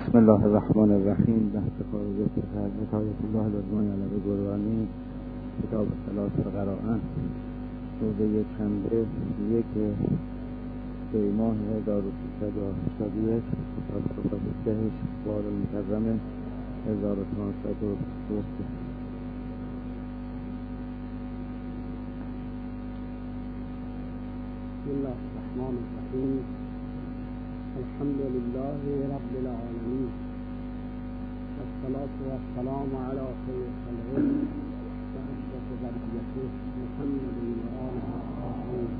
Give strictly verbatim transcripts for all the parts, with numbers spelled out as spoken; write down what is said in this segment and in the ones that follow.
بسم الله الرحمن الرحیم. بحث خارجه از حکایت الله العظمای علوی گروانی، کتاب ثلاث القراءه، روز یک شنبه یک دی ماه هزار و سیصد و هشتاد و یک، کتاب صفحه دهش بار المکرمه هزار و پانصد و دو. بسم الله الرحمن الرحیم. الحمد لله رب العالمين، والصلاة والسلام على خير خلقه وأشرف ذريته محمد وآله الطاهرين،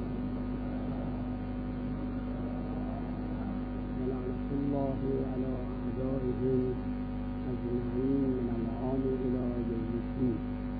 ولعنة الله على أعدائهم أجمعين من الآن إلى يوم الدين.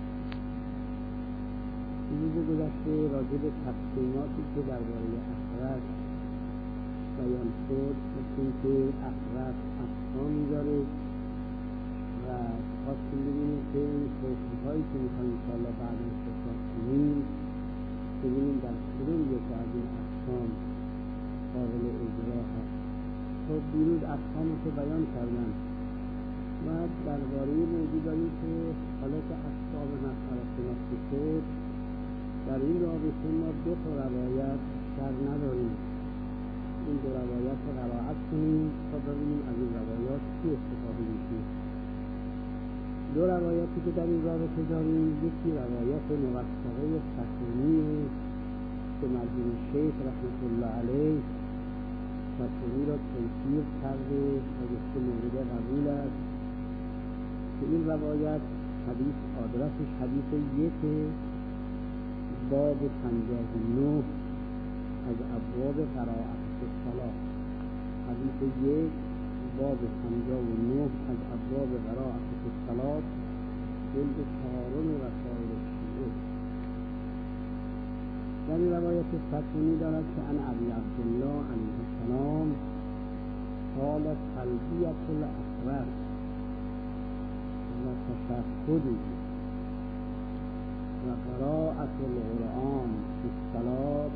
روز گذشته راجع به تقسیماتی که درباره اخرت بیان شد، مثل که اخرت اقسامی داره و خواستیم ببینیم که این توصیف‌هایی که می‌خوایم انشاءالله بعد استفاده کنیم ببینیم در کدوم یکی از این اقسام قابل اجرا هست. خب دیروز اقسامش رو بیان کردن و درباره موضوع داریم که حالا که اقسام مسئله شناخته شد، در این رابطه ما دو تا روایت بیشتر نداریم. این دو روایت رو قرائت کنیم تا ببینیم از این روایات چی استفاده میشه. دو روایتی که در این رابطه داریم، یکی روایت موثقه فتونی که مرحوم شیخ رحمت الله علیه فتونی را تنصیب کرده و گفته مورد قبول است که این روایت حدیث آدرسش حدیث یک باب پنجاه و نه از ابواب قرائت الصلاة، حدیث یک باب پنجاه و نه از ابواب قرائت الصلاة، جلد چهارم رسائل شیعه. در این روایت فتونی دارد که عن ابی عبدالله علیه السلام قال تلبیة الاخرس و تشهد و قراءة القرآن في الصلاة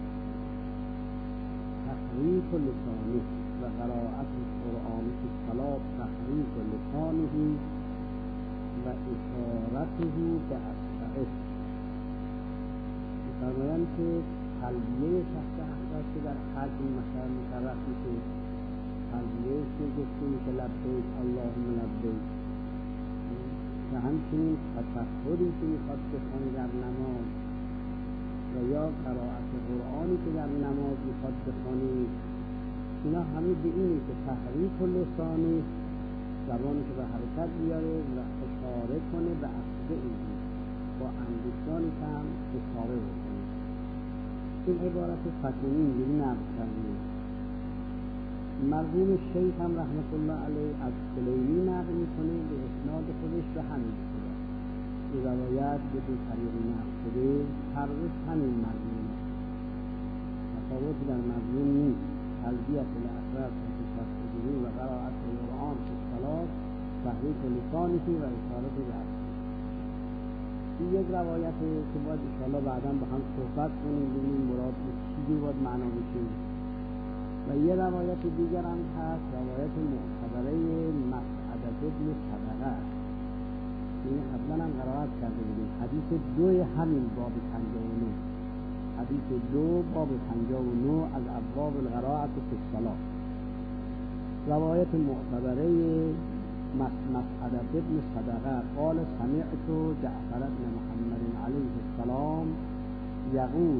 تحریک لسانه و قراءت القرآن في الصلاة تحریک لسانه و اشارته به اصبعه. می‌فرمایند که تلبیه شخص اخرس که در حج مثلا مصرف میشه، تلبیه که گفته میشه لبیک اللهم لبیک، و همچنین تشهدی که میخواد بخونه در نماز و یا قرائت قرآنی که در نماز میخواد بخونه، اینا همه به اینه که تحریک لسانه، زبانی که به حرکت بیاره و اشاره کنه به اصبعه، با انگشتانی که هم اشاره بکنه. این عبارت فتونی اینجوری نقل کرده. مرحوم شیخ هم رحمت الله علیه از کلینی نقل میکنه به اسناد خودش به همین صورت. این روایت به دو طریقی نقل شده، هر روز همین مضمون است، تفاوتی در مضمون نیست. تلبیة الاخرس و تشهد و قراءت القرآن فی الصلاة تحریک لسانه و اشارة به اصبعه. این یک روایته که باید انشاءالله بعدا با هم صحبت کنیم ببینیم مراد چیزی باید معنا بشه. و یه روایت دیگر هم هست، روایت معتبره مسعدة بن صدقه، این قبلا هم قرائت کرده بودیم، حدیث دو همین باب پنجاه و نه، حدیث دو باب پنجاه و نه از ابواب القراءة فی الصلاة. روایت معتبره مسعدة بن صدقه قال سمعت جعفر بن محمد علیه السلام یقول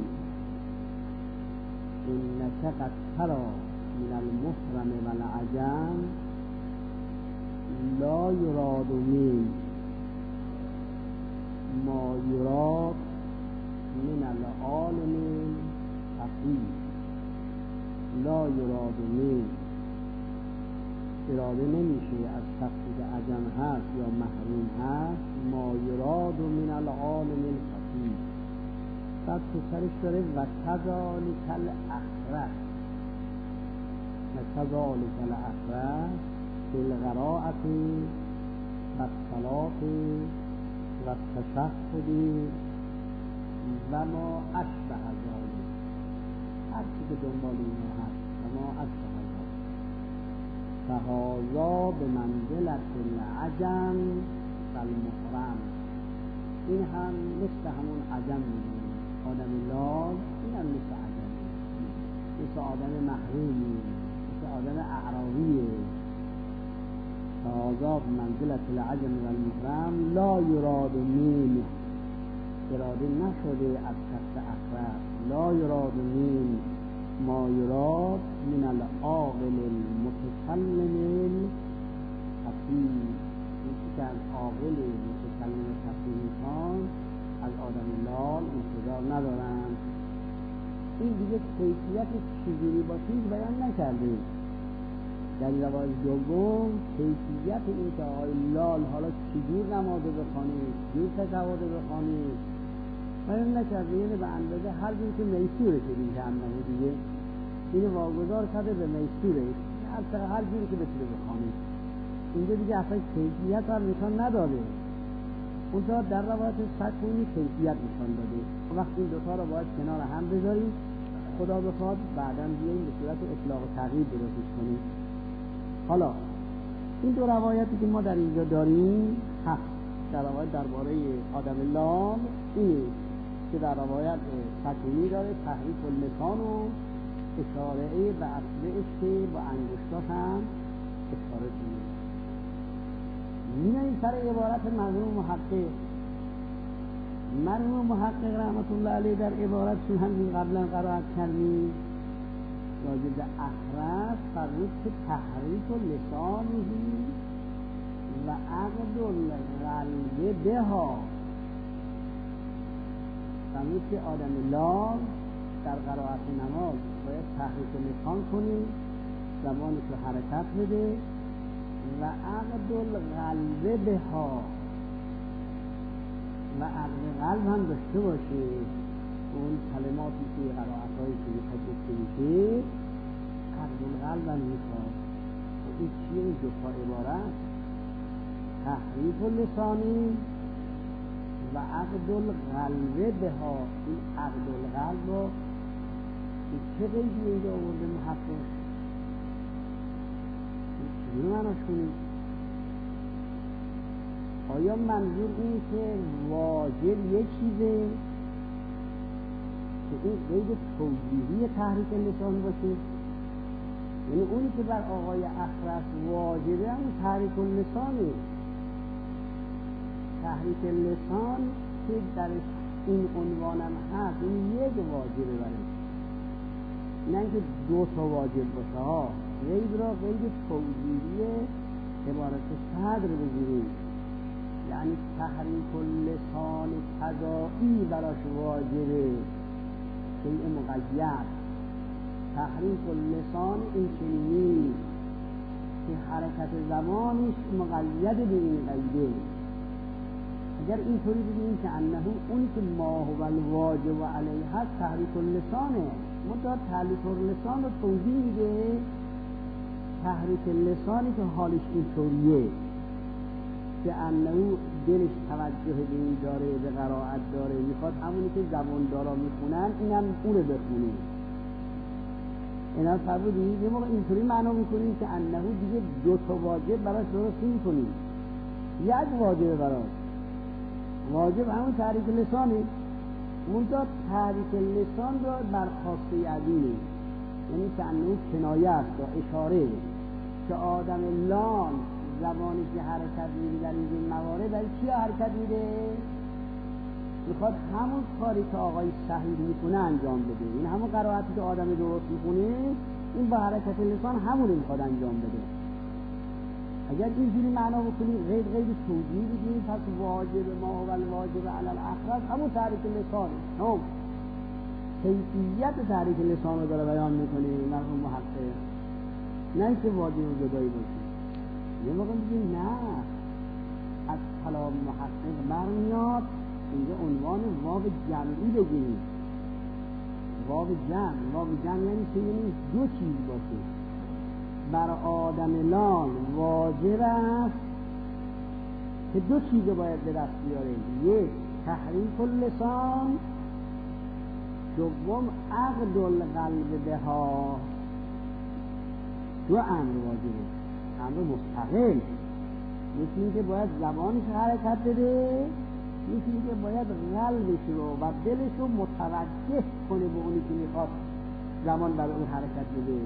إنك قد ترى من المحرم والعجم لا يراد من ما يراد من العالم الحقيق. لا يراد من اراده نمیشه از شخصی که عجم هست یا محروم هست، ما يراد من العالم الحقيق. بعد پسرش داره و کذالک الاخرس و کذالک الاخرس فی القراءة و الصلاة و التشهد و ما اشبه ذلک، هر چی که دنبال اینه هست و ما اشبه ذلک. فهذا به منزلت العجم فالمحرم. این هم مثل همون عجم می‌مونه. آدم لال این هم مثل عجم، مثل آدم محرومی، مثل آدم اعرابیه. فهذا به منزلت العجم والمحرم لا یراد منه، اراده نشده از کسب اخرت. لا یراد منه ما یراد من العاقل المتکلم الحکیم. این که از عاقل متکلم حکیم خان از آدم لال انتظار ندارن. این دیگه کیفیت چجوری باشه بیان نکردیم. در روایت دوم کیفیت این که آقای لال حالا چجور نمازه بخوانی، چجور تشهد بخوانی بیان نکرده. یعنی به اندازه هر جور که میسوره که این جهنمه دیگه اینو واگذار کرده به میسوره، هر هر جوری که بتونه بخوانی. اینجا دیگه اصلا کیفیت هم نشان نداده. اونجا در روایت سکونی کیفیت نشان داده. وقت این دوتا رو باید کنار هم بذاریم، خدا بخواد بعداً بیاییم به صورت اطلاق و تغییر درستش کنیم. حالا این دو روایتی که ما در اینجا داریم هست. در روایت درباره آدم لال اینه که در روایت سکونی داره تحریف اللسان و اشاره به اصلش که با انگشتا هم اشاره کنه. میاییم سر عبارت مرحوم محقق. مرحوم محقق رحمت الله علیه در عبارتشون همین قبلا قرائت کردیم راجع به اخرس فرمود که تحریف لسانه و عقد القلب بها. فرمود که آدم لال در قرائت نماز باید تحریف لسان کنی، زبانش رو حرکت بده و عقد القلب بها و عقد قلب هم داشته باشه. اون کلماتی که قرائت‌هایی که میخواد گفته میشه عقد القلب هم میخواد. این چیه این دو تا عبارت؟ تحریف لسانی و عقد القلب بها. این عقد القلب رو چه قیدی اینجا آورده محقق؟ چجوری معناش کنیم؟ آیا منظور این که واجب یک چیزه که این قید توجیهی تحریک لسان باشه؟ یعنی اونی که بر آقای اخرس واجبه هم تحریک لسانه. تحریک لسان که درش این عنوانم هست این یک واجبه برش، نه اینکه دو تا واجب باشه ها. قید را قید توجیهی عبارت صدر بگیرید، یعنی تحریک اللسان قضایی براش واجبه، شیء مقید. تحریک اللسان این چنینی که حرکت زمانش مقید به این قیده. اگر اینطوری بگیم که انه اونی که ما هو الواجب علیه هست تحریک اللسانه، منتها تحریک اللسان رو توضیح میده. تحریک اللسانی که حالش اینطوریه که انه دلش توجه به این داره، به قرائت داره، میخواد همونی که زبان دارا میخونن اینم اونه بخونه. اینا فرمودی یه موقع اینطوری معنا میکنیم که انه دیگه دو تا واجب براش درست نمی‌کنیم، یک واجب براش. واجب همون تحریک لسانه، منتها تحریک لسان را برخواسته از اینه، یعنی که انه کنایه است یا اشاره که آدم لان زبانی که حرکت میده در این موارد برای چی حرکت میده؟ میخواد همون کاری که آقای صحیح میکنه انجام بده. این همون قرائتی که آدم درست میکنه این با حرکت لسان همون میخواد انجام بده. اگر اینجوری معنا بکنیم غیر غیر توجیه بگیم پس واجب ما و الواجب علی الاخرس همون تحریک لسانه. نه کیفیت تحریک لسان رو داره بیان میکنه مرحوم محقق، نه که واجب و جدایی باشه. یه موقع میگیم نه از کلام محقق برمیاد اینجا عنوان واو جمعی بگیریم. واو جمع، واو جمع یعنی که یعنی دو چیز باشه. بر آدم لال واجب است که دو چیز باید به دست بیاره، یک تحریک اللسان، دوم عقد القلب بها. دو امر واجبه. امر مستقل، مثل اینکه باید زبانش حرکت بده، مثل اینکه باید قلبش رو و دلش رو متوجه کنه به اونی که میخواد زمان برای اون حرکت بده.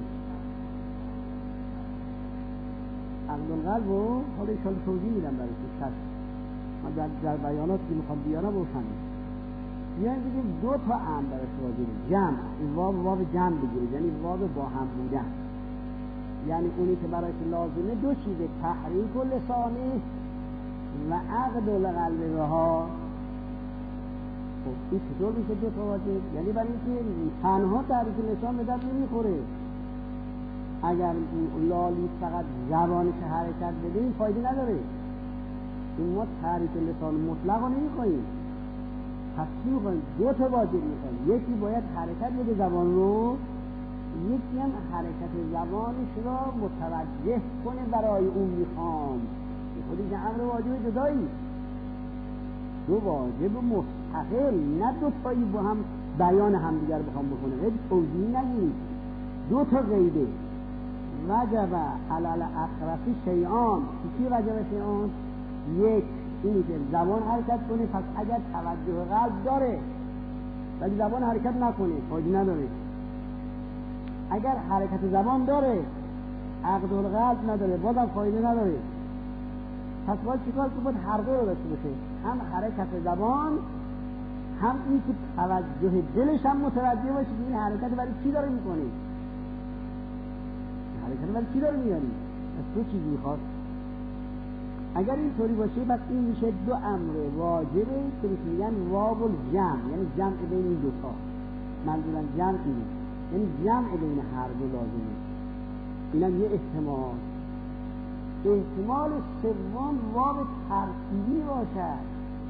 عقل القلب رو حالا ایشان توضیح میدم برای شخص من در, در بیانات که میخوام بیارم روشنه. یعنی بگیم دو تا امر برای واجبه، جمع، این واو واو جمع بگیرید، یعنی واو با هم بودن، یعنی اونی که برایش لازمه دو چیزه، تحریک و لسانه و عقد القلب ها. خب این چطور میشه دو تا واجب؟ یعنی برای اینکه تنها تحریک لسان به درد نمیخوره، اگر لالی فقط زبانش حرکت بده این فایده نداره. این ما تحریک لسان مطلق رو نمیخواهیم، پس چی میخواهیم؟ دو تا واجب میخواهیم، یکی باید حرکت بده زبان رو، یکی هم حرکت زبانش را متوجه کنه برای اون میخوام. خودی که امر واجب جدایی، دو واجب مستقل، نه دو تایی با هم بیان هم دیگر بخوام بکنه. غیر توضیح نگیرید، دو تا قیده. وجب علل اخرفی شیعان، چی وجب شیعان؟ یک اینی که زبان حرکت کنه، پس اگر توجه قلب داره ولی زبان حرکت نکنه فایده نداره. اگر حرکت زبان داره عقد القلب نداره بازم فایده نداره. پس باید چیکار که باید هر دو رو داشته باشه، هم حرکت زبان هم این که توجه دلش هم متوجه باشه که این حرکت برای چی داره میکنه، حرکت برای چی داره میاری. پس دو چیز میخواد. اگر این طوری باشه پس این میشه دو امر واجبه که میگن واو الجمع، یعنی جمع بین این دو تا. منظورم جمع اینه، یعنی جمع بین هر دو لازمه. اینم یه احتمال. احتمال سوم واو ترتیبی باشد.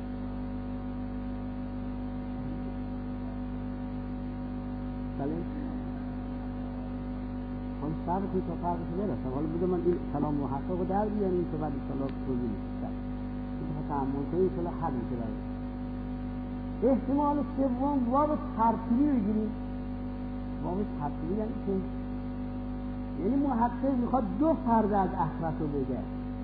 بله خب صبر کنید تا فرقش برسم. حالا بذار من این کلام محقق رو در بیاریم تا بعد انشاءالله توضیح میدم. این تأمل کنید انشاءالله حل میشه برای احتمال سوم واو ترتیبی بگیریم. واو ترتیبی یعنی که یعنی محقق میخواد دو فرد از اخرس رو بگه.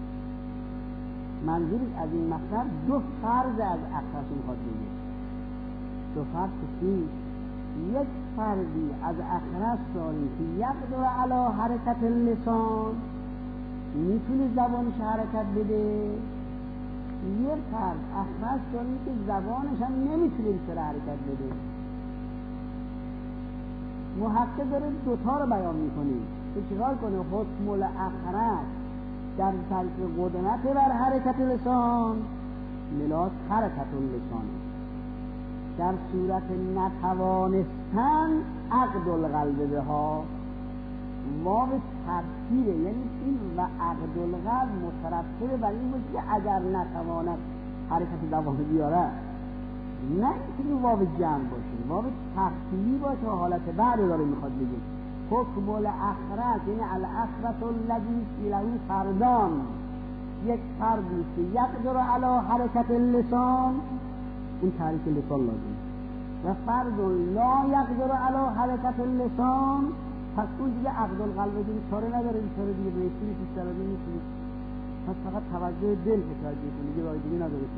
منظورش از این مطلب دو فرد از اخرس رو میخواد بگه. دو فرد کسی یک فردی از اخرس داریم که یقدر علی حرکت لسان، میتونه زبانش حرکت بده. یک فرد اخرس داریم که زبانش هم نمیتونه بیشتر حرکت بده. محقق داره دوتا رو بیان میکنه که چیکار کنه؟ حکم الاخرس در طریق قدرت بر حرکت لسان ملاک حرکت اللسان، در صورت نتوانستن عقد القلب بها. واو ترتیبه، یعنی این و عقد القلب مترتبه بر این باشه که اگر نتواند حرکت زبان بیاره، نه اینکه واو جمع باشه، واو ترتیبی باشه و حالت بعد داره میخواد بگه. حکم الاخرس یعنی الاخرس الذی له فردان، یک فردی که یقدر علی حرکت اللسان، اون تحریک لسان لازم، و فرد لا یقدر علی حرکت اللسان، پس اون دیگه عقد القلب دیگه چاره نداره، چاره دیگه رسیدی که چاره نیست، پس فقط توجه دل متوجه کنه، دیگه راه دیگه نداره.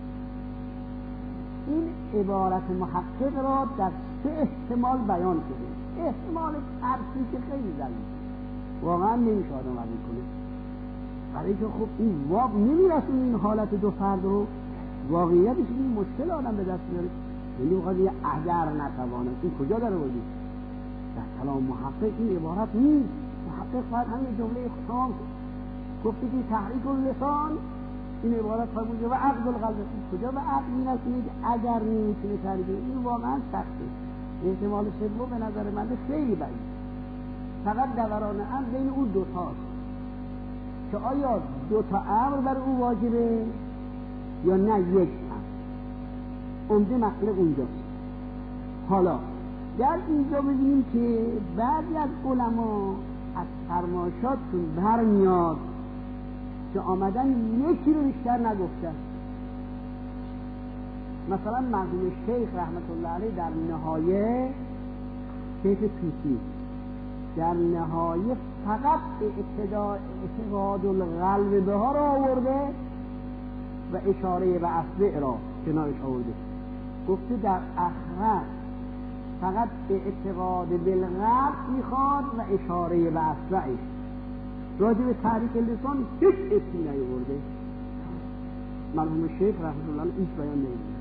این عبارت محقق را در سه احتمال بیان شده. احتمال ترسی که خیلی ضعیف واقعا نمیشه آدم قبول کنه، برای که خب این واقع نمیرسونه این حالت دو فرد رو. واقعیتش این مشکل آدم به دست میاره، یعنی بخواد یه اگر نتوانه، این کجا داره وجود؟ در کلام محقق این عبارت نیست. محقق باید همین جمله خام گفته که تحریک اللسان، این عبارت فرموده و عقد القلب، کجا به عقل میرسید اگر نمیتونه تحریک؟ این واقعا سخته. احتمال سوم به نظر من خیلی بعید، فقط دوران امر بین اون دوتاست که آیا دوتا امر بر او واجبه یا نه یک امر. عمده مطلب اونجاست. حالا در اینجا ببینیم که بعضی از علما از فرمایشاتشون برمیاد که آمدن یکی رو بیشتر نگفتن. مثلا مرحوم شیخ رحمت الله علیه در نهایه، شیخ توسی در نهایه فقط اعتقاد القلب به ها را آورده و اشاره به اصل را کنارش آورده. گفته در اخرت فقط اعتقاد بالقلب میخواد و اشاره به اصلش. راجع به تحریک لسان هیچ اسمی نیاورده. مرحوم شیخ رحمه الله این بیان نمیده،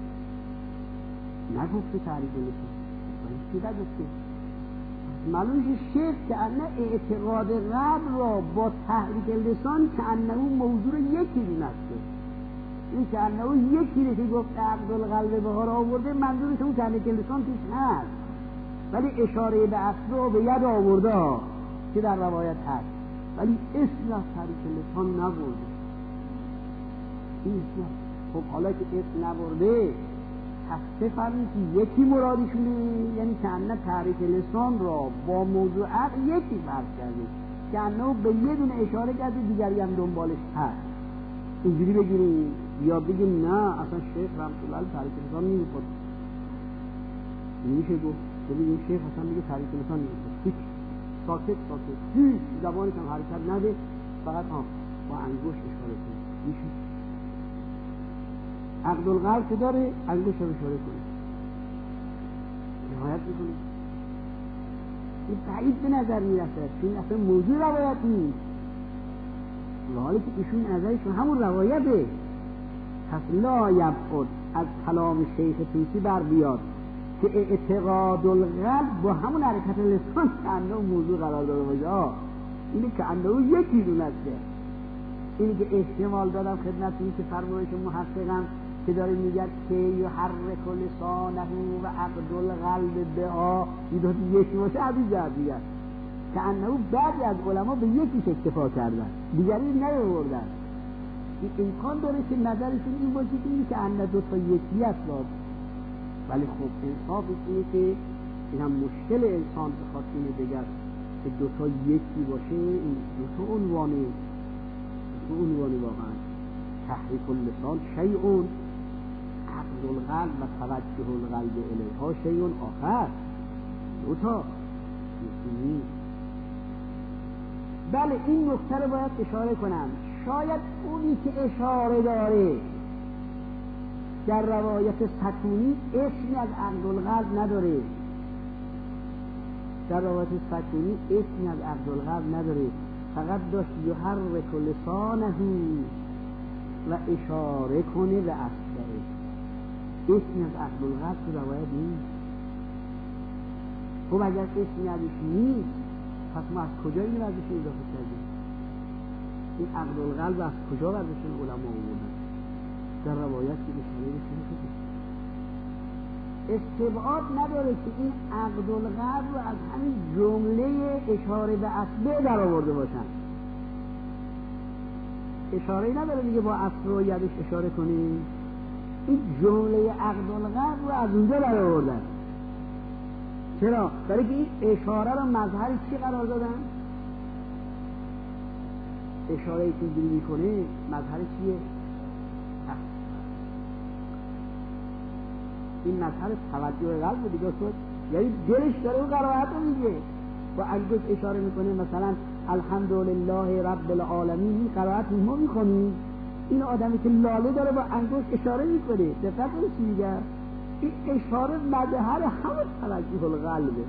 نگفته تحریک لسان، چی نگفته؟ معلومه شیخ که انه اعتقاد قلب را با تحریک لسان که انه موضوع یکی نسته، این که انه یکی که گفت عقد القلب به ها را آورده، منظورش اون تحریک لسان پیش هست، ولی اشاره به اصل رو به ید آورده ها که در روایت هست، ولی اسم از تحریک لسان نبرده. این خب حالا که اسم نبرده پس بفرمید که یکی مرادشونه، یعنی که انه تحریک لسان را با موضوع عقل یکی فرض کرده که انه به یه دونه اشاره کرده دیگری هم دنبالش هست. اینجوری بگیریم یا بگیم نه اصلا شیخ رحمت الله علیه تحریک لسان نمیخواد، نمیشه گفت بگیم شیخ اصلا میگه تحریک لسان نمیخواد، هیچ ساکت ساکت هیچ زبانش هم حرکت نده، فقط ها با انگشت اشاره کنه. میشه عقد القلب که داره انگشت رو اشاره کنه، روایت میکنه. این بعید به نظر میرسه چون اصلا موضوع روایت نیست، حالی که ایشون ازشون همون روایته. پس لا یبعد از کلام شیخ طوسی بر بیاد که اعتقاد القلب با همون حرکت لسان که انده موضوع قرار داره باشه. اینه که انده یکی دونسته. اینه که احتمال دادم خدمتون که فرمایش محققم که داره میگه که یحرک لسانه و عقد القلب بها میداد یکی باشه عبی جهت دیگر که انه بعضی از علما به یکیش اکتفا کردن دیگری نیاوردن. این امکان داره که نظرشون این باشه که این که انه دو تا یکی است، ولی خب انصافش اینه که این هم مشکل انسان به خاطر اینه دیگر که دو تا یکی باشه. این دو تا عنوانه دو تا عنوانه واقعا تحریک اللسان شیئون، عقد القلب و توجه القلب الیها شیئون آخر، دو تا یکی نیست. بله این نکته رو باید اشاره کنم، شاید اونی که اشاره داره در روایت سکونی اسمی از عقد القلب نداره، در روایت سکونی اسمی از عقد القلب نداره، فقط داشت یحرک لسانه و اشاره کنه به اصله. اسمی از عقد القلب تو روایت نیست. خب اگر اسمی ازش نیست پس ما از کجا این ازش اضافه کردیم؟ این عقد القلب از کجا ازشون علما آوردن؟ در روایت که اشاره بکنه شده. استبعاد نداره که این عقد القلب رو از همین جمله اشاره به اصله در آورده باشن. اشاره نداره دیگه با اصل و یدش اشاره کنیم. این جمله عقد القلب رو از اونجا در آوردن. چرا؟ برای که این اشاره رو مظهر چی قرار دادن؟ اشاره که اینجوری میکنه مظهر چیه؟ این مظهر توجه قلب دیگه شد، یعنی دلش داره اون قرائت رو میگه، با انگشت اشاره میکنه. مثلا الحمدلله رب العالمین، این قرائت ما میکنیم، این آدمی که لاله داره با انگشت اشاره میکنه، دقت کنید چی میگه؟ این اشاره مظهر همه توجه القلبه.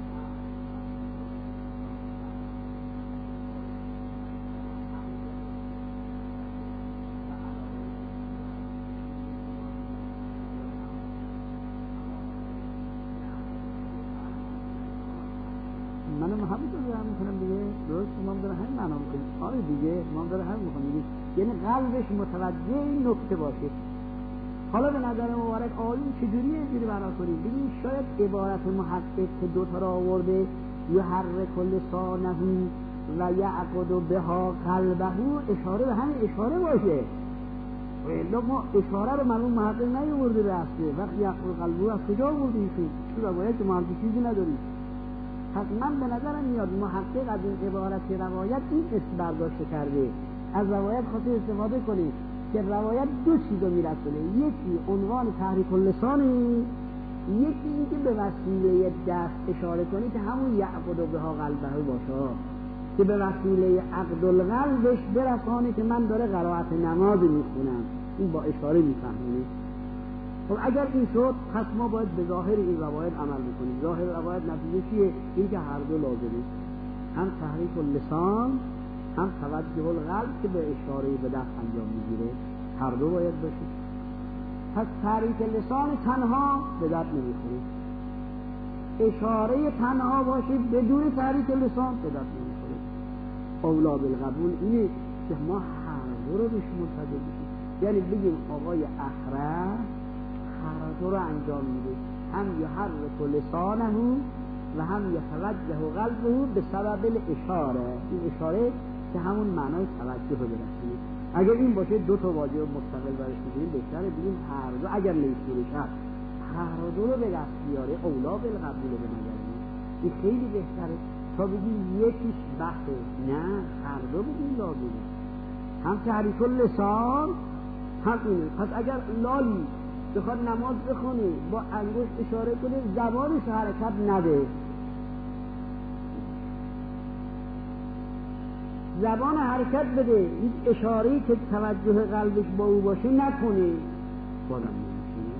منم همینطور دارم میکنم دیگه، درست امام داره همین معنا میکنه. آره دیگه امام داره همین میکنه دیگه، یعنی قلبش متوجه این نکته باشه. حالا به نظر مبارک آیون چجوری اینجوری بنا کنیم؟ ببین شاید عبارت محقق که دو تا را آورده یحرک لسانه و یعقد بها قلبه اشاره به همین اشاره باشه. الا ما اشاره رو معلوم محقق نیاورده به اصله. وقتی یعقد قلبه از کجا آورده ایشون؟ تو روایت که ما هم چیزی نداریم. پس من به نظرم میاد محقق از این عبارت روایت این اسم برداشته کرده، از روایت خاطر استفاده کنید که روایت دو چیزو میرسونه، یکی عنوان تحریک اللسانی، یکی اینکه به وسیله دست اشاره کنی که همون یعقد بها قلبه باشه، که به وسیله عقد القلبش برسانه که من داره قرائت نماز میخونم. این با اشاره میفهمونه. خب اگر این شد پس ما باید به ظاهر این روایت عمل بکنیم. ظاهر روایت نتیجه چیه؟ این که هر دو لازمه، هم تحریک اللسان هم توجه القلب که به اشاره به دست انجام میگیره، هر دو باید باشه. پس تحریک لسان تنها به درد نمیخوره، اشاره تنها باشه بدون تحریک لسان به درد نمیخوره. اولا بالقبول اینه که ما هر دو رو بهش منتظر بشیم. یعنی بگیم آقای اخرس هر دو رو انجام میده، هم یحرک لسانه و هم یتوجه قلبه به سبب الاشاره. این اشاره که همون معنای توجه رو برسونه. اگر این باشه دو تا واجب مستقل برش بگیریم بهتره بگیم هر دو، اگر نیستورش هست هر دو رو به دست بیاره اولا بالقبول به نظر میاد. این خیلی بهتره تا بگیم یکیش بحثه، نه هر دو بگیم لازمه، هم تحریک اللسان هم اینه. پس اگر لالی بخواد نماز بخونه با انگشت اشاره کنه زبانش حرکت نده، زبان حرکت بده، این اشاره‌ای که توجه قلبش با او باشه نکنه، بازم نمیشه.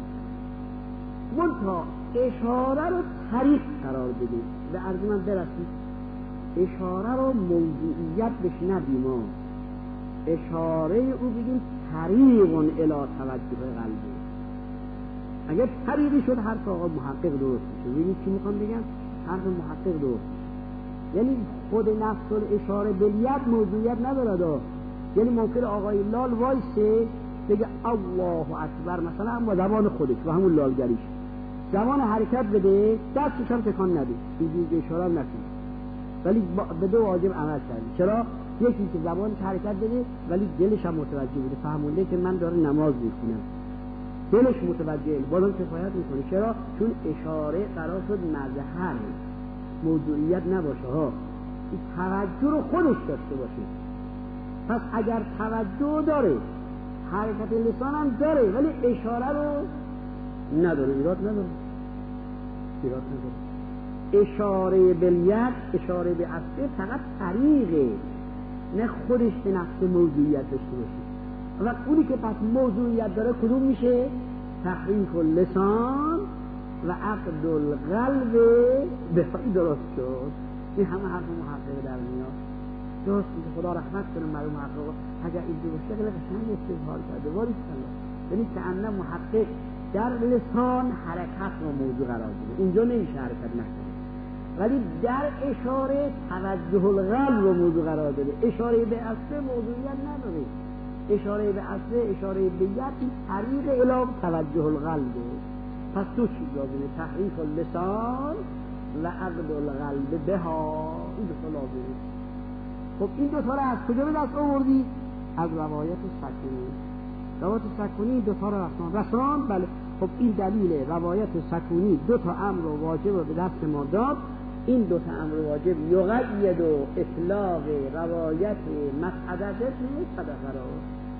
منتها اشاره رو طریق قرار بده. به عرض من برسید اشاره رو موضوعیت بش ندیم، اشاره او بگیم طریق الی توجه قلبه. اگر طریقی شد حرف آقا محقق درست میشه. ببینید چی میخوام بگم؟ حرف محقق درست، یعنی خود نفس الاشاره بلیت موضوعیت نداره. یعنی ممکن آقای لال وایسه بگه الله اکبر مثلا اما زبان خودش و همون لالگریش زبان حرکت بده، دستش هم تکان نده، اینجوری اشاره هم نکنه، ولی به دو واجب عمل کرده. چرا؟ یکی که زبانش حرکت بده ولی دلش هم متوجه بده، فهمونده که من داره نماز میخونم، دلش متوجه، بازم کفایت میکنه. چرا؟ چون اشاره قرار شد مظهر موضوعیت نباشه ها، توجه رو خودش داشته باشه. پس اگر توجه داره حرکت لسان هم داره ولی اشاره رو نداره، ایراد نداره، ایراد نداره. اشاره بالید، اشاره به اصله فقط طریقه، نه خودش به نفس موضوعیت داشته باشه. و اونی که پس موضوعیت داره کدوم میشه؟ تحریک اللسان و عقد القلب. بفایی درست شد. این همه حرف محقق در میاد. درست میشه. خدا رحمت کنه مرحوم محقق. اگر این درست شکل قشنگ استظهار کرده ولی الله، یعنی که ان محقق در لسان حرکت رو موضوع قرار بده، اینجا نمیشه حرکت نکنه، ولی در اشاره توجه القلب رو موضوع قرار بده. اشاره به اصل موضوعیت نداره، اشاره به اصل اشاره به ید این طریق الی توجه القلب. پس دو چیز لازمه، تحریک اللسان و عقد القلب بها، این دو تا لازمه. خب این دو تا رو از کجا به دست آوردی؟ از روایت سکونی. روایت سکونی دو تا رو رسان رسان بله. خب این دلیل روایت سکونی دو تا امر و واجب رو به دست ما داد. این دو تا امر و واجب یقید و اطلاق روایت مسعدت صدقه رو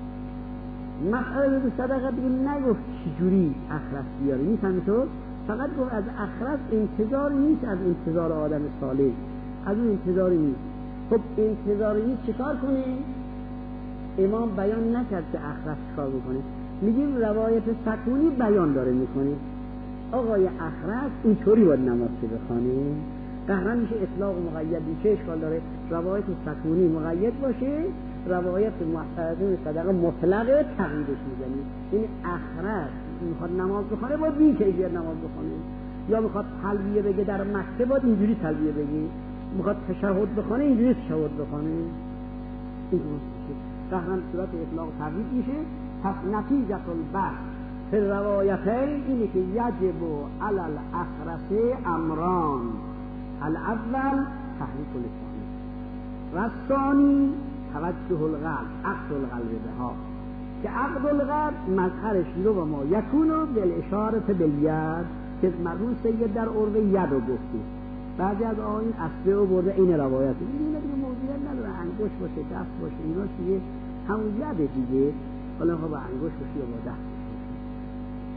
مسعدت صدقه دیگه نگفت چجوری اخرس بیاری، نیست همینطور، فقط گفت از اخرس انتظار نیست، از انتظار آدم صالح از اون انتظاری نیست. خب انتظاری نیست چکار کنه؟ امام بیان نکرد که اخرس چکار بکنه، میگیم روایت سکونی بیان داره میکنه. آقای اخرس اینطوری باید نماز که بخوانه، قهرن میشه اطلاق مقید. چه اشکال داره روایت سکونی مقید باشه، روایت مسعدت صدقه مطلق تقییدش میزنی. یعنی اخرس میخواد نماز بخونه باید بی کیفیت نماز بخونه، یا میخواد تلبیه بگه در مکه باید اینجوری تلبیه بگه، میخواد تشهد بخونه اینجوری تشهد بخونه. این میشه قهرن صورت اطلاق تقیید میشه. پس نتیجه البحث فی الروایتین اینه که یجب علی الاخرس امران، الاول تحریک اللسان و الثانی توجه القلب، عقد القلب بها، که عقد القلب مظهرش لو ما یکونو بالاشاره بالید که مرحوم سید در عرض ید رو گفتی. بعضی از آیین اصله رو برده این روایت این دیگه موضوعیت نداره، انگشت باشه دست باشه اینا چیه همون ید دیگه، حالا ها با انگشت باشه یا با دست باشه.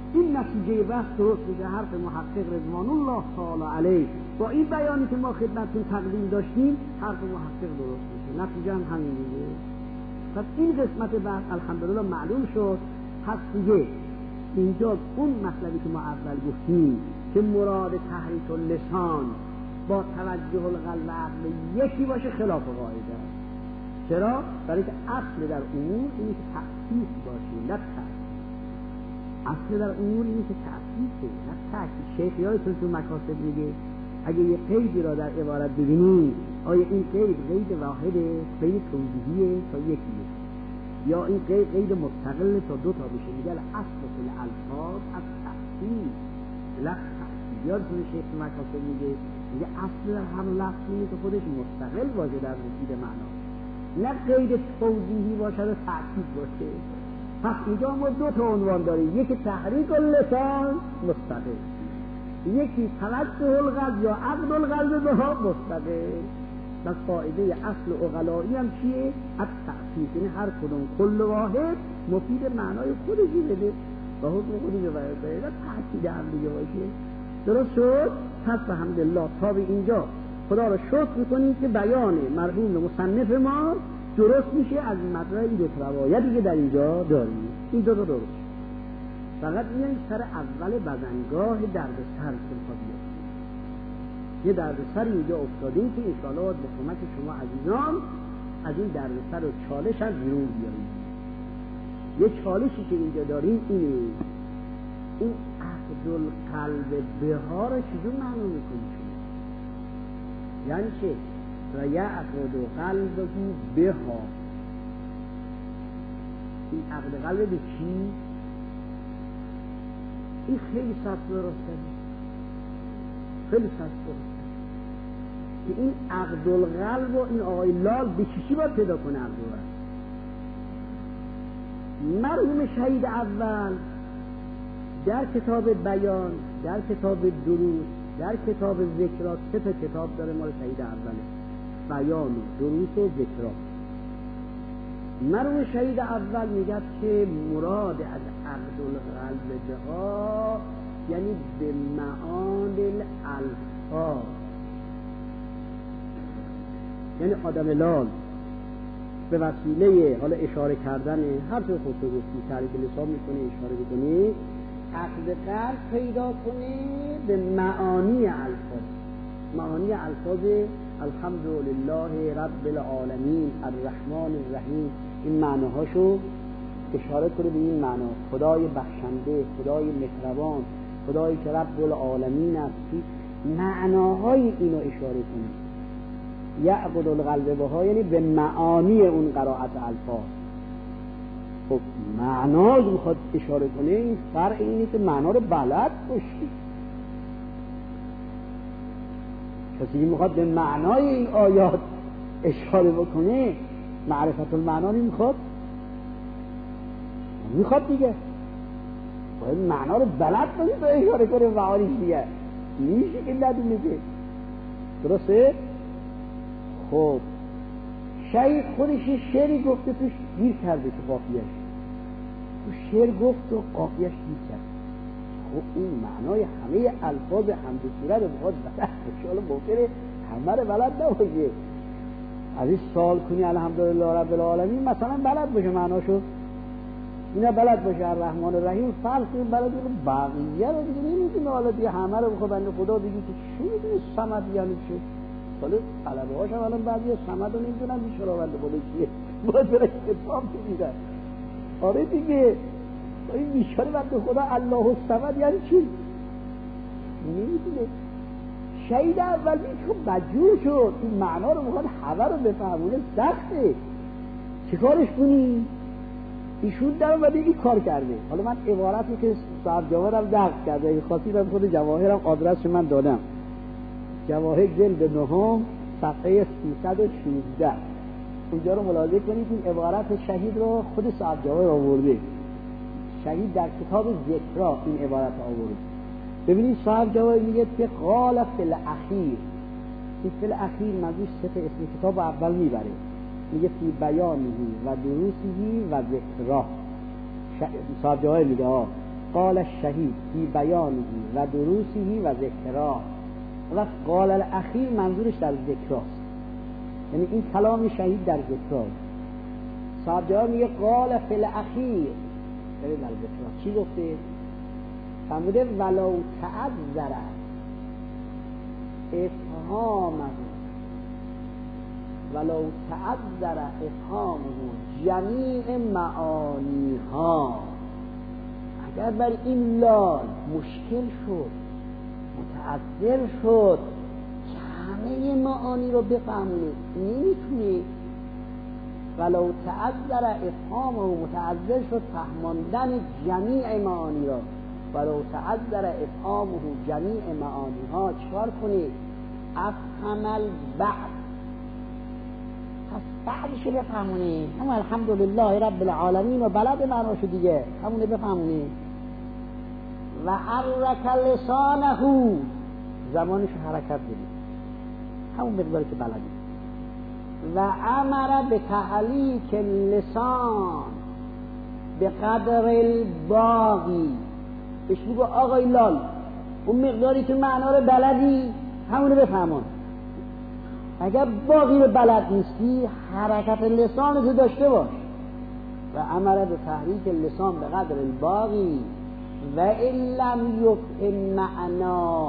این نتیجه بحث درست میشه. حرف محقق رضوان الله تعالی علیه با این بیانی که ما خدمتتون تقدیم داشتیم حرف محقق درست میشه، نتیجه هم همین میشه. پس این قسمت بحث الحمدلله معلوم شد. پس دیگه اینجا اون مطلبی که ما اول گفتیم که مراد تحریک اللسان با توجه القلب و عقل یکی باشه خلاف قاعده است. چرا؟ برای که اصل در امور اینه که تأسیس باشه نه تأسیس. اصل در امور اینه که تأسیسه نه تأسیس. شیخ یادتون تو مکاسب میگه اگه یه قیدی را در عبارت ببینید آیا این قید قید واحده، قید توضیحیه تا یکیه، یا این قید قید مستقل تا دو تا بشه. میگه اصل کل الفاظ از تأسیس لفظ تأسیس. یادتون شیخ تو مکاسب میگه میگه اصل در هر لفظ اینه که خودش مستقل باشه در مفید معنا، نه قید توضیحی باشه و تأکید باشه. پس اینجا ما دو تا عنوان داریم، یکی تحریک اللسان مستقل، یکی توجه القلب یا عقد القلب بها مستقل. بس قاعده اصل عقلایی هم چیه؟ از تأکید، یعنی هر کدوم کل واحد مفید معنای خودشی بده و حکم خودی به بیان بده، تأکید هم دیگه باشه. درست شد؟ پس الحمدلله تا به اینجا خدا را شکر میکنیم که بیان مرحوم مصنف ما درست میشه از مدرای این دو روایتی که در اینجا داریم. این دو تا درست. فقط میان سر اول بزنگاه درد سر سلطابیه. یه درد سر اینجا افتادیم که انشاءالله با کمک شما عزیزان از این درد سر و چالش هم بیرون بیاریم. یه چالشی که اینجا داریم اینه، این عقد القلب بها را چجور معنی میکنی شما؟ یعنی چه؟ و یعقد قلبه بها، این عقد قلب به چی؟ این خیلی سخت درسته، خیلی سخت درسته که این عقد القلب و این آقای لال به چیشی باید پیدا کنه. عقد القلب مرحوم شهید اول در کتاب بیان، در کتاب دروس، در کتاب ذکرات، سه تا کتاب داره مال شهید اوله، بیان و دروس و ذکرات. مرحوم شهید اول میگه که مراد از عقد القلب بها یعنی به معانی الالفاظ، یعنی آدم لال به وسیله حالا اشاره کردن هر طور خودت گفتی تحریک لسان میکنه، اشاره میکنه، عقد قلب پیدا کنه به معانی الفاظ. معانی الفاظ الحمدلله رب العالمین الرحمن الرحیم، این معناهاشو اشاره کنه به این معنا. خدای بخشنده، خدای مهربان، خدایی که رب العالمین است، معناهای اینو اشاره کنه. یعقد القلب بها یعنی به معانی اون قرائت الفاظ. خب معنا رو میخواد اشاره کنه، این فرق اینه که معنا رو بلد باشی. کسی که میخواد به معنای این آیات اشاره بکنه معرفت المعنا نمیخواد، میخواد دیگه باید معنا رو بلد باشی تو اشاره کنه به معانیش دیگه، میشه که ندونه که درسته. خب شاید خودش یه شعری گفته توش گیر کرده که قافیه‌اش تو شعر گفت و قافیه‌اش گیر کرد. خب این معنای همه الفاظ حمد و سوره رو بخواد بلد باشه، حالا ممکنه همه رو بلد نباشه. از این سوال کنی الحمدلله رب العالمین مثلا بلد باشه معناشو، اینا بلد باشه الرحمن الرحیم، فرض کنیم بلد باشه، بقیه رو دیگه نمیدونه. حالا دیگه همه رو بخواد بنده خدا دیگه که چی میدونه صمد یعنی چه؟ حالا طلبه هاش هم الان بعضی از صمد رو نمیدونن بیشتر بنده خدا چیه، باید برای کتاب میدن. آره دیگه این بیشتر بنده خدا الله الصمد یعنی چی نمیدونه. شهید اول بید خب مجبور شد این معنا رو میخواد همه رو بفهمونه، سخته، چه کارش کنی؟ ایشون در اومده این کار کرده. حالا من عبارتی که صاحب جواهرم نقل کرده، این خاصی رو خود جواهرم آدرسش من دادم، جواهر جلد نهم صفحه سیصد و شانزده، اونجا رو ملاحظه کنید. این عبارت شهید رو خود صاحب جواهر آورده، شهید در کتاب ذکرا این عبارت آورده. ببینید صاحب جواهر میگه که قال فی الاخیر، این فی الاخیر منظورش سه اسم کتاب اول میبره، میگه فی بیانه و دروسه و ذکرا. صاحب جواهر میگه ها قال الشهید فی بیانه و دروسه و ذکراه. و قال الاخیر منظورش در ذکراست، یعنی این کلام شهید در ذکراست. صاحب جواب میگه قال فی الاخیر، یعنی در ذکراست. چی گفته؟ فرموده ولو تعذر افهامه ولو تعذر افهامه جمیع معانیها، اگر بر این لال مشکل شد، متعذر شد که همه معانی رو بفهمونه، نمیتونه. ولو تعذر افهامه، متعذر شد فهماندن جمیع معانی را. ولو تعذر افهامه جمیع معانیها، چکار کنید؟ افهم البعض، پس بعضش بفهمونی. اما الحمدلله رب العالمین و بلد معناشو دیگه، همونه بفهمونی. و حرک لسانه، زمانشو حرکت بدید، همون مقداری که بلدی. و امر به تحلیک لسان به قدر الباقی، بهش بگو آقای لال اون مقداری که معنا رو بلدی همونه بفهمون. اگر باقی رو بلد نیستی حرکت لسان رو داشته باش. و امر به تحریک لسان به قدر الباقی و ان لم یفهم معنا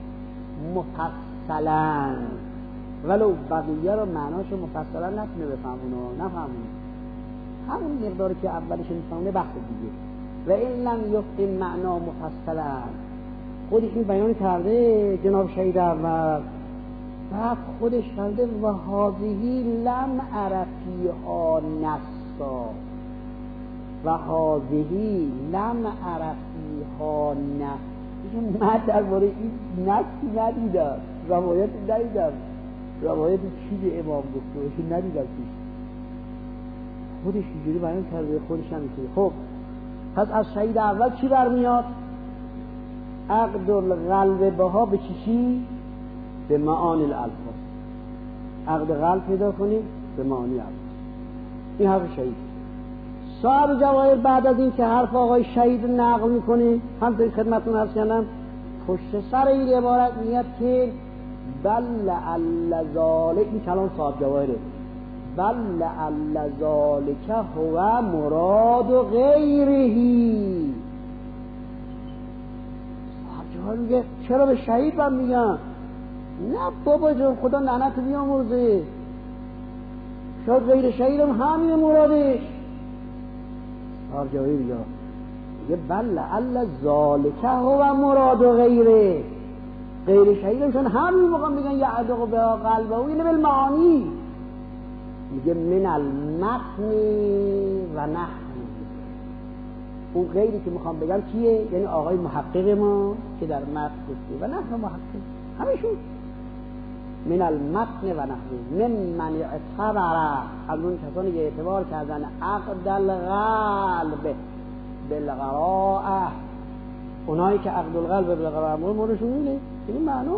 مفصلا، ولو بقیه رو معناشو مفصلا نتونه بفهمونه، نفهمونه همون مقداری که اولش میفهمونه بحث دیگه. و این لم یفهم معنا مفصلا، خودش این بیان کرده جناب شهید اول، بعد خودش کرده و هذهی لم عرفیها نصا، و هذهی لم عرفیها نصا. من درباره این نصی ندیدم، روایت ندیدم، روایت چیز امام گفته ندیدم پیش. خودش اینجوری بیان کرده، خودش هم اینجوری. خب پس از شهید اول چی برمیاد؟ عقد القلب بها به چیشی؟ به معانی الالفاظ. عقد قلب پیدا کنید به معانی الالفاظ. این حرف شهید. صاحب جواهر بعد از این که حرف آقای شهید نقل میکنه، هم در خدمتون عرض کردم، پشت سر این عبارت میاد که بل لعل ذالک، این کلام صاحب جواهره، بل لعل ذالک هو مراد غیرهی. صاحب جواهر میگه چرا به شهید من میگن؟ نه بابا جان، خدا لعنت بیامرزه، شاید غیر شهید هم همین مرادش. صاحب جواهر میگه بل لعل ذالک هو مراد غیره، غیر شهید هم چون همین موقع میگن یعدق به قلبه و اینه بالمعانی. میگه من المتن و نحن، اون غیری که میخوام بگم کیه؟ یعنی آقای محقق ما که در متن گفته و نحن محقق همشون. من المتن و نحن من من اعتبر، از اون کسانی که اعتبار کردن عقد القلب بالقراءه، اونایی که عقد القلب بالقراءه مورشون میده این معنا.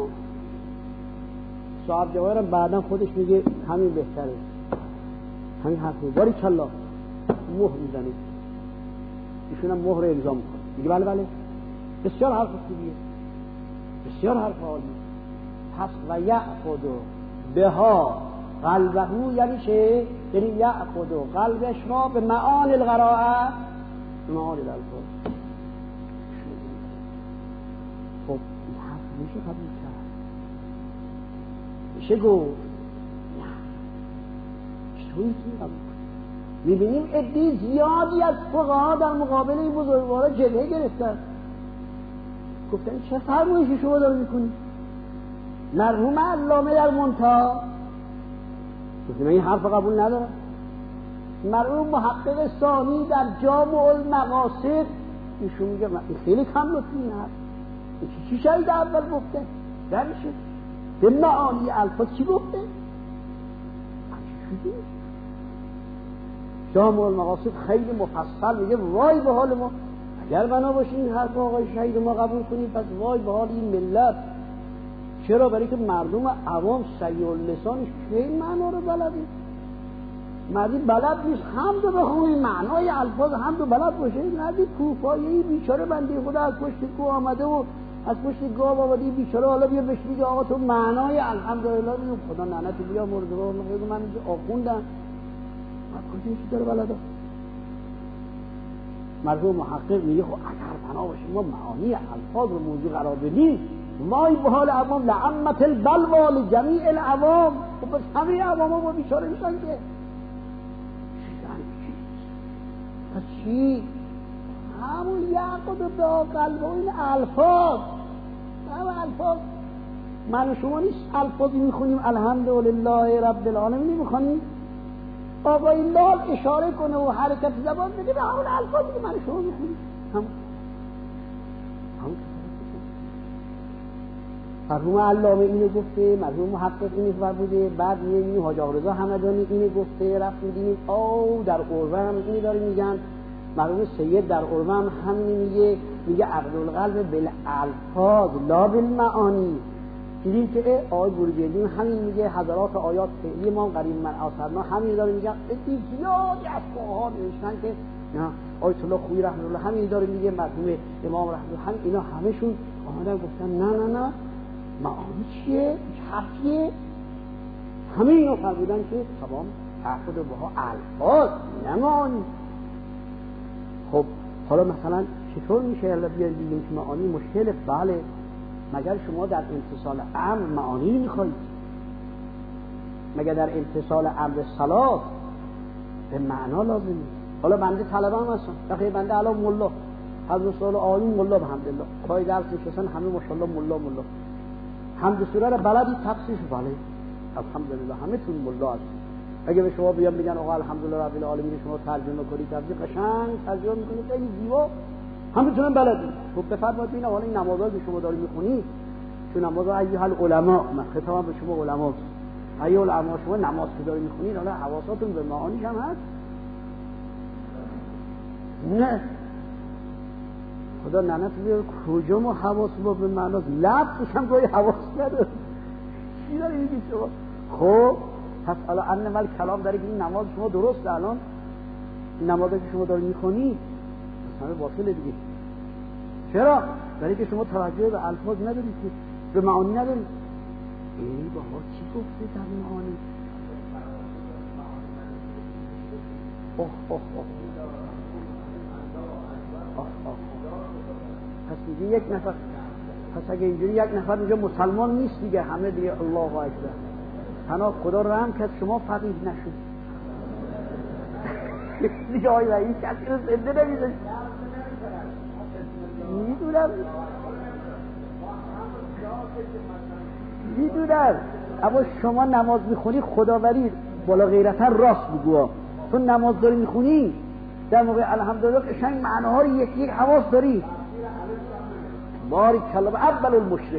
صاحب جواهر بعدا خودش میگه همین بهتره، همین حرفه. باری کلا مهر میزنه، ایشون هم مهر امضا میکنه، میگه بله بله بسیار حرف خوبیه، بسیار حرف عالیه. پس و یأخذ بها قلبه، یعنی چه؟ یعنی یأخذ قلبش را به معانی القراءه، به معانی الالفاظ. خب این حرف میشه قبول کرد، میشه گفت نه چطوری میتونی قبول کنی؟ میبینیم عده زیادی از فقها در مقابل این بزرگوارا جبهه گرفتن، گفتن چه فرمایشی شما دارو میکنی؟ مرحوم علامه در منتهی گفتن این حرف قبول ندارم. مرحوم محقق ثانی در جامع المقاصد ایشون میگه این خیلی کم لطفی این حرف. چی شاید اول گفته؟ در میشه به معانی الفاظ چی گفته؟ چی شدی؟ جامع المقاصد خیلی مفصل میگه وای به حال ما، اگر بنا باشه این حرف آقای شهید ما قبول کنیم پس وای به حال این ملت. چرا؟ برای که مردم عوام سیع اللسانش خیلی معنا رو بلده، مردی بلد نیست حمدو بخونه، معنای الفاظ حمدو بلد باشه. مردی کوفایی بیچاره بنده خدا از پشت کو آمده و از پشت گاو آمده بیچاره، حالا بیا بهش میگه آقا تو معنای الحمدلله میگه خدا لعنت بیا مرده بابا، میگه من اینجا آخوندم، من کجا چی داره بلده. مرحوم محقق میگه خب اگر بنا باشه ما معانی الفاظ رو موضوع قرار بدیم، وای به حال عوام، لعمت البلوا لجمیع العوام. خب بس همه عوام ها بیچاره میشن که پس چی؟ همون یعقد و داقل و این الفاظ، همون الفاظ. من و شما نیست الفاظی میخونیم الحمدلله رب العالمین میخونیم، آقای لال اشاره کنه و حرکت زبان بده به همون الفاظی که من و شما میخونیم. همون همون مرحوم علامه اینو گفته، مرحوم محقق اینو فرموده، بعد میگه حاج آقا رضا همدانی اینو گفته، رفتیم دیدیم او در عربه هم اینو داره میگن، مرحوم سید در عربه هم همین میگه، میگه عقل القلب بالالفاظ لا بالمعانی. دیدیم که آیه بروجردی همین میگه، حضرات آیات فعلی ما قریب من آثرنا همین داره میگن. این زیادی از فقها نوشتن که آیت الله خویی رحمه الله همین داره میگه، مرحوم امام رحمه الله همین، اینا همشون آمدن گفتن نه نه نه معانی چیه؟ حرفیه؟ همه اینا فرمودن که تمام تعقد بها الفاظ نه معانی. خب حالا مثلا چطور میشه الان بیایم بگیم که معانی مشکل؟ بله، مگر شما در امتصال امر معانی میخواید؟ مگر در امتصال امر صلات به معنا لازمه؟ حالا بنده طلبه هم هستم، بخیر بنده الان ملا حضرت سال آیون ملا بحمدالله پای درس نشستن، همه ماشاءالله ملا ملا حمد سوره را بلدی تفسیرش؟ بله الحمدلله همه تون ملا هستید. اگه به شما بیان بگن آقا الحمدلله رب العالمین شما ترجمه کنید، تفسیر قشنگ ترجمه میکنید خیلی زیبا، همه تون بلدید. خب بفرمایید ببینم حالا این نمازا که شما دارید میخونید، چون نماز ایها العلماء، من خطابم به شما علما، ایها العلماء شما نماز که دارید میخونید حالا حواساتون به معانیش هم هست؟ نه خدا لعنت بیاره، کجا ما حواس ما به معناست، لفظش هم گاهی حواس نداره. چی داری میگی شما؟ خب پس الان انمال کلام داره که این نماز شما درسته، الان این نمازی که شما دارید میخونید همه باطله دیگه. چرا؟ برای که شما توجه به الفاظ ندارید، که به معانی ندارید. ای بابا چی گفته در معانی؟ اوه اوه اوه آه آه. پس میگه یک نفر، پس اگه اینجوری یک نفر اینجا مسلمان نیست دیگه، همه دیگه الله اکبر. تنها خدا رحم کرد شما فقیه نشد دیگه. آی و این کسی رو زنده نمیذاشت. میدونم میدونم اما شما نماز میخونی خداوری بالا غیرتا راست بگو، تو نماز داری میخونی در موقع الحمدلله قشنگ معناها رو یک یک حواس داری. باری کلام اول المشرک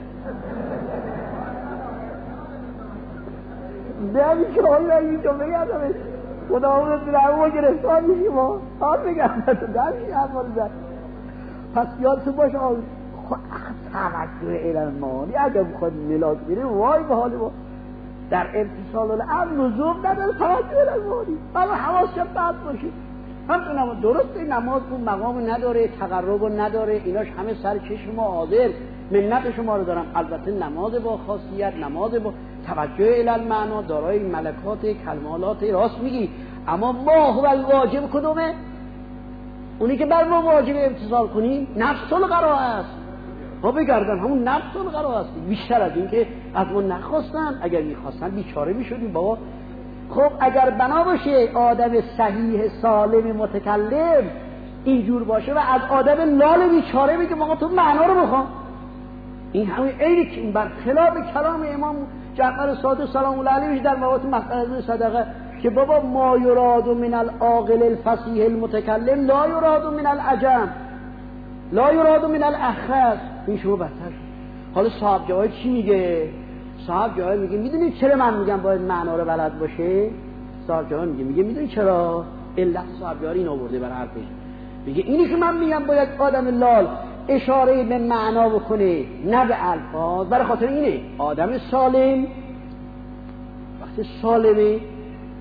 نمی که آئی را اینجا بگردم خدا اون درمو گرفتار میشی ما آن بگردم تو درشی اول زد. پس یادتون باشه آن توجه علمانی اگر بخواد ملاد میره وای به حال ما در امتصال الامر لزوم نداره توجه علمانی، اما حواس شد بعد باشه. همچون نماز درسته، نماز اون مقام نداره، تقرب نداره، ایناش همه سر چشم ما حاضر منت شما رو دارم. البته نماز با خاصیت، نماز با توجه الالمعنا، دارای ملکات کلمالات، راست میگی. اما ما هو الواجب کدومه؟ اونی که بر ما واجب امتثال کنیم نفس القرار است. ما بگردن همون نفس القرار است، بیشتر از این که از ما نخواستن. اگر میخواستن بیچاره میشدیم بابا. خب اگر بنا باشه آدم صحیح سالم متکلم اینجور باشه و از آدم لال بیچاره میگه ما تو معنا رو بخوام، این همین عینی که این بر خلاف کلام امام جعفر صادق سلام الله علیه در موارد مسئله صدقه که بابا ما یراد من العاقل الفصیح المتکلم لا یراد من العجم لا یراد من الاخرس. این شما بدتر. حالا صاحب جواب چی میگه؟ صاحب جواب میگه میدونی چرا من میگم باید معنا رو بلد باشه؟ صاحب جواب میگه میگه میدونی چرا؟ علت صاحب جواب این آورده برای حرفش. میگه اینی که من میگم باید آدم لال اشاره به معنا بکنه نه به الفاظ، برای خاطر اینه آدم سالم وقتی سالمه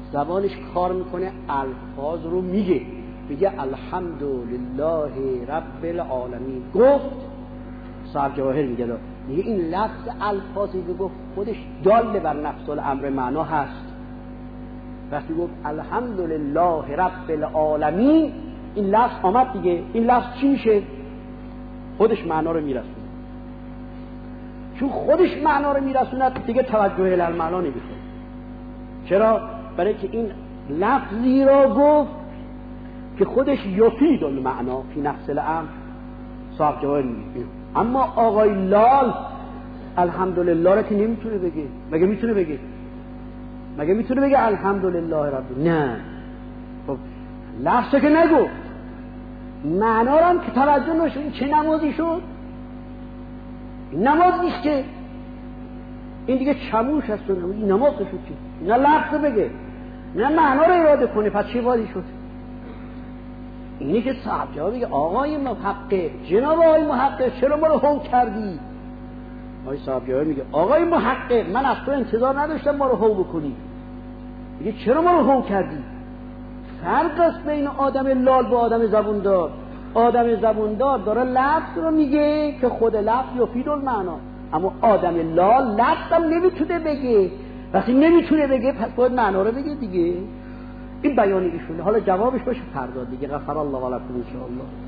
زبانش کار میکنه، الفاظ رو میگه، میگه الحمدلله رب العالمین. گفت صاحب جواهر میگه میگه این لفظ الفاظی که گفت خودش دال بر نفس الامر معنا هست. وقتی گفت الحمدلله رب العالمین، این لفظ آمد دیگه. این لفظ چی میشه؟ خودش معنا رو میرسونه. چون خودش معنا رو میرسونه دیگه توجه الی معنا نمیکنه. چرا؟ برای که این لفظی را گفت که خودش یفید المعنا فی نفس الامر. صاحب جواهر میگه اما آقای لال الحمدلله را که نمیتونه بگه. مگه میتونه بگه؟ مگه میتونه بگه الحمدلله رب؟ نه. خب لفظی که نگفت، معنا را هم که توجه نشون. این چه نمازی شد؟ این نماز نیست که، این دیگه چموش هست. این نماز شد که نه لفظ بگه نه معنا رو اراده کنه. پس چی وادی شد؟ اینی که صاحب جواب میگه آقای محقق، جناب آقای محقق چرا ما رو هو کردی؟ آقای صاحب جواب میگه آقای محقق من از تو انتظار نداشتم ما رو هو بکنی. میگه چرا ما رو هو کردی؟ فرق است بین آدم لال با آدم زبوندار. آدم زبوندار داره لفظ رو میگه که خود لفظ یفید المعنا، اما آدم لال لفظ هم نمیتونه بگه. وقتی نمیتونه بگه پس باید معنا رو بگه دیگه. این بیان ایشونه. حالا جوابش باشه فردا دیگه. غفر الله لکم ان شاء الله.